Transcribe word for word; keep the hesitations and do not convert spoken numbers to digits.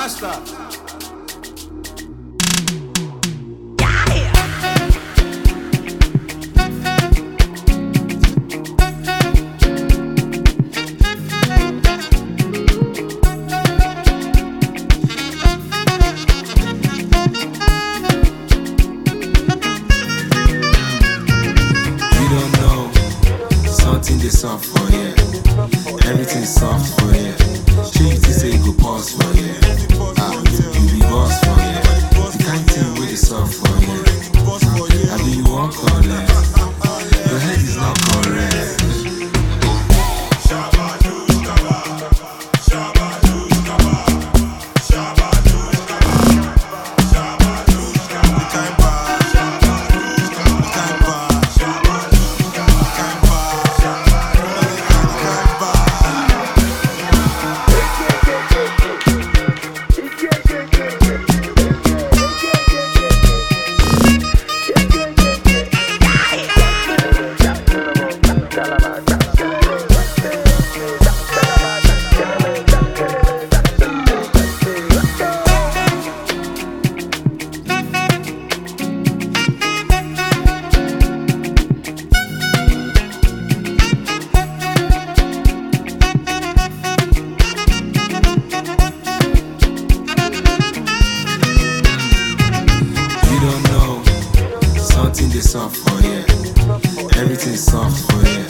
Master. Something they soft for here. Everything soft for here. She you think say you go pause for here. Ah, you be boss for here. The kind thing with the soft for here. I mean you won't collect. Your head is not correct. Something they soft for here. Everything soft for here.